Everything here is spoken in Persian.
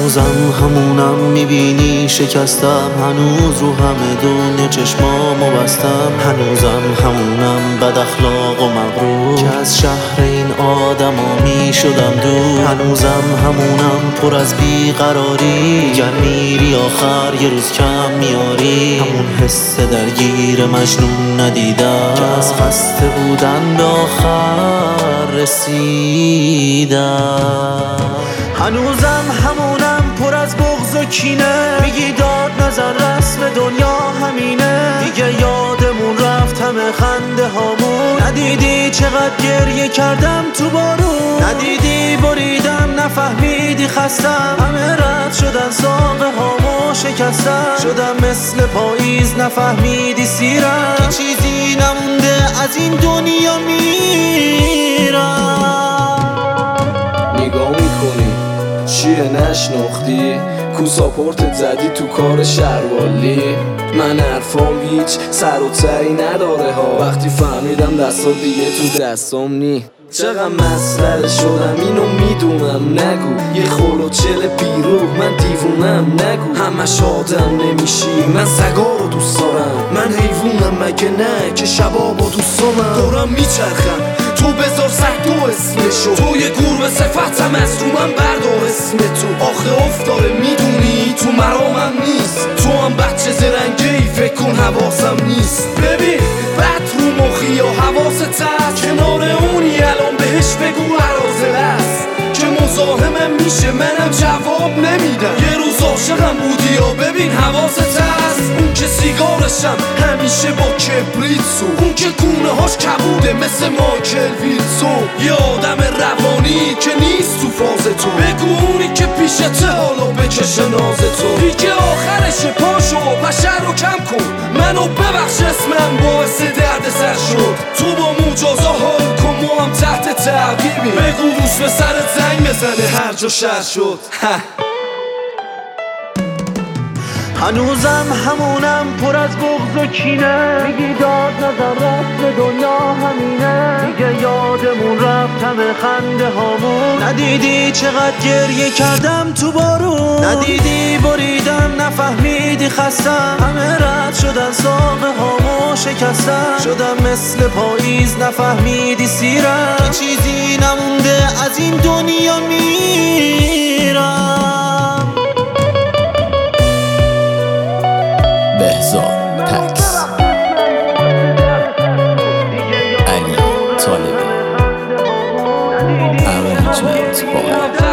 هنوزم همونم میبینی شکستم، هنوز رو همه دنیا چشمامو بستم، هنوزم همونم بد اخلاق و مغرور که از شهر این آدما میشدم دور، هنوزم همونم پر از بیقراری، گر میری آخر یه روز کم میاری، همون حس درگیر مجنون ندیدم که از خسته بودن به آخر رسیدم. هنوزم همونم پر از بغض و کینه، میگی داد نظر رسم دنیا همینه، دیگه یادمون رفت همه خنده هامون، ندیدی چقدر گریه کردم تو بارون، ندیدی بریدم نفهمیدی خستم، همه رد شدن ساقه هامو شکستم، شدم مثل پاییز نفهمیدی سیرم که چیزی نمونده از این دنیا میرم. نگاه میکنی چیه نشناختی؟ کوساپورتت زدی تو کار شروالی، من حرفام هیچ سر و تایی نداره ها، وقتی فهمیدم دستا دیگه تو دستام نی، چقدر مسخره شدم اینو میدونم، نگو یه خلوچل بیروح من دیوونم، نگو همش آدم نمیشی، من سگا رو دوست دارم، من حیوونم مگه نه که شبا با دوستامم دورم میچرخم، تو بذار سگ دو اسمشو، تو یه گور صفتم از رو من بردار اسم تو، آخه افتاره میدونی تو مرامم نیست، تو هم بچه زرنگی فکر کن حواسم نیست، ببین بد رو مخی یا حواست هست، کنار اونی الان بهش بگو عرازل است که مزاحمم میشه منم جواب نمیدم، یه روز عاشقم بودی یا ببین حواست هست، اون که سیگارشم همیشه با کبریت سو، اون که گونه هاش کبوده مثل مایکل ویلسون، یه آدم روانی که نیست تو فاز تو، بگو اونی که پیشته حالا بکشه ناز تو، دیگه آخرش پاشو پشه رو کم کن، منو ببخش اسمم باعث درد سر شد، تو با مجازا حال کن ما هم تحت تعقیبی، بگو روش به سرت زنگ بزنه هر جا شر شد. هنوزم همونم پر از بغض و کینه، میگی داد نظر رسم دنیا همینه، دیگه یادمون رفت همه خنده هامون، ندیدی چقدر گریه کردم تو بارون، ندیدی بریدم نفهمیدی خستم، همه رد شدن ساقه هامو شکستم، شدم مثل پاییز نفهمیدی سیرم که چیزی نمونده از این دنیا میرم. بهزاد تکس علی طالبی ارنجمنت باید